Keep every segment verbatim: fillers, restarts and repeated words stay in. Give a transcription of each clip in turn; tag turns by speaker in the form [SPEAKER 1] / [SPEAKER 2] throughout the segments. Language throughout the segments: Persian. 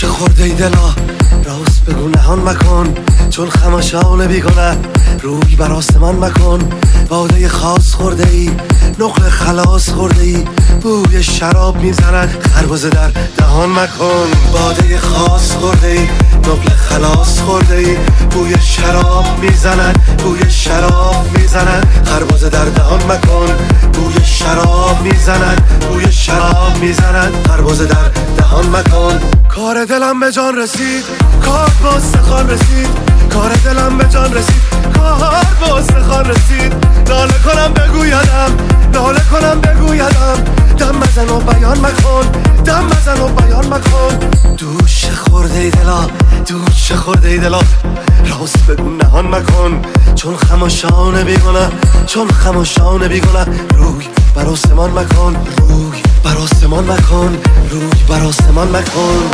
[SPEAKER 1] دوش خورده ای دلا، راست بگو نهان مکن، چون خماشان بیگنه روی بر آسمان مکن. باده خاص خورده ای، نقل خلاص خورده ای، بوی شراب میزند خربزه در دهان مکن. باده خاص خورده ای، نقل خلاص خورده ای، بوی شراب میزند، بوی شراب میزند خربزه در دهان مکن. بوی شراب میزند، بوی شراب میزند خربزه در دهان مکن. کار دلم به جان رسید، کار با استخوان رسید، کار دلم به جان رسید، کار با استخوان رسید. ناله کنم بگویدم، ناله کنم بگویدم، دم بزن و بیان مکن، دم بزن و بیان مکن. دوش خورده ای دلا، دوش خورده ای دلا، راست بگو نهان مکن، چون خماشان بیگنه، چون خماشان بیگنه روی بر آسمان مکن، روی بر آسمان مکن، روی بر آسمان مکن.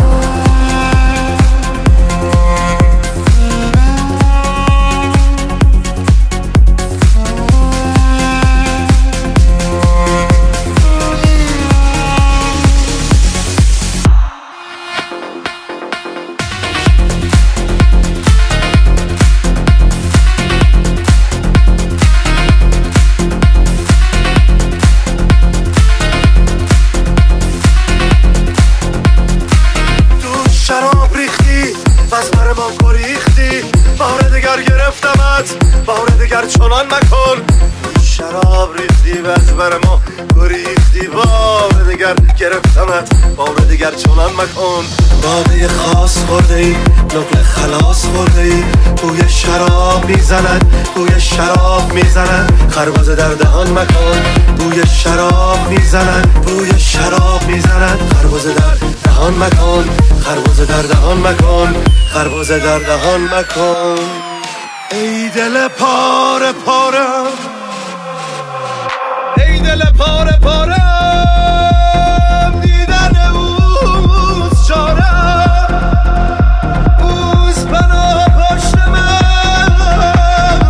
[SPEAKER 1] شراب ریختی بس بر ما گریختی، بار دگر گرفتمت، بار دگر چنان مکن. شراب ریختی بس بر ما گریختی، بار دگر گرفتمت، بار دگر چنان مکن. باده خاص خورده ای، نقل خلاص خورده ای، بوی شراب میزند، بوی شراب میزند خربزه در دهان مکن. بوی شراب میزند، بوی شراب میزند خربزه در دهان مکن، خربزه در دهان مکن، خربزه در دهان مکن. ای دل پاره پارم، ای دل پاره پارم، دیدن اوز چارم، اوز بنا پشت من.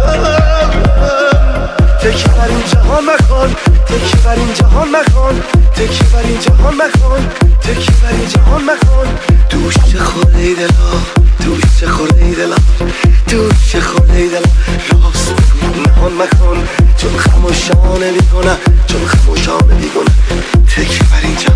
[SPEAKER 1] تکیه بر این جهان مکن، تکیه بر این جهان مکن، تکیه بر این جهان مکن، تکیه بر این جهان مکن. دوش خورده ای دلا، دوش خورده ای دلا، دوش خورده ای دلا، راست بگو نهان مکن، چون خماشانه بیگنه، چون خماشانه بیگنه تکیه بر این جهان